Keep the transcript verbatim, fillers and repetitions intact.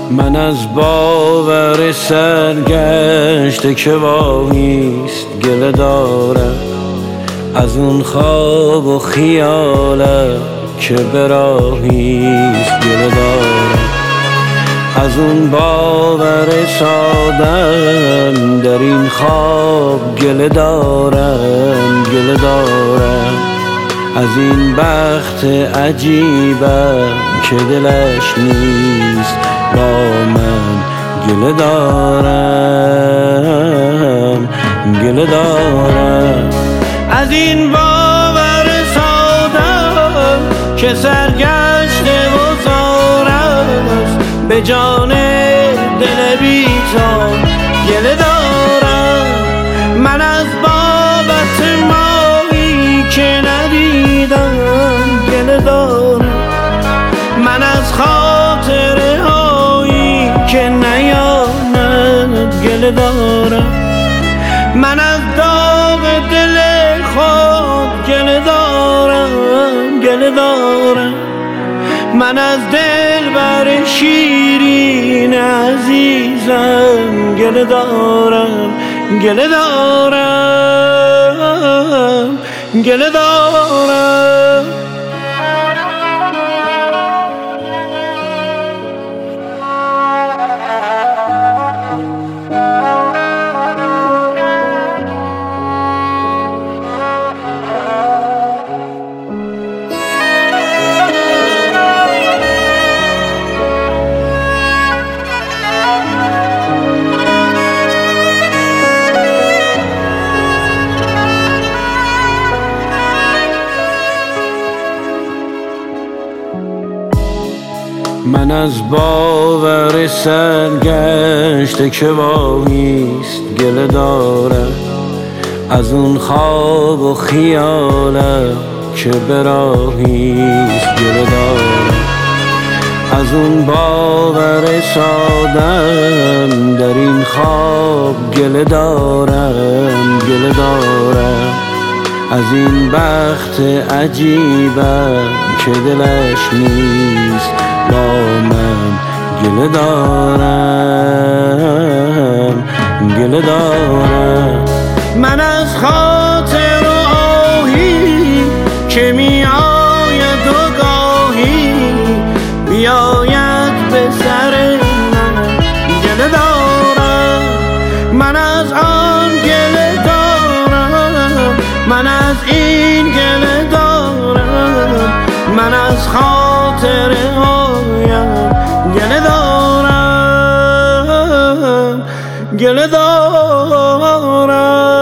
من از باور سرگشته که واهیست گله دارم، از اون خواب و خیالم که به راهیست گله دارم، از اون باور سادم در این خواب گله دارم گله دارم، از این بخت عجیبم که دلش نیست با من گله دارم گله دارم، از این باور سادم که سرگشته و زارست به جان دل بی‌تاب گله دارم، من از بابت ماهی که ندیدم گله دارم، من از خاطره هایی که نیامد گله دارم، من از داغ دل خود گله دارم گله دارم، من از دلبر شیرین عزیزم گله دارم گله دارم گله دارم. من از باور سرگشته که واهیست گله دارم، از اون خواب و خیالم که به راهیست گله دارم، از اون باور سادم در این خواب گله دارم گله دارم، از این بخت عجیبم که دلش نیست با من گله دارم گله دارم، من از خاطر و آهی که می آید و گاهی بیاید به سر من گله دارم، من از آن گله دارم، من از این گله دارم، من از خاطر هایم گله دارم گله دارم.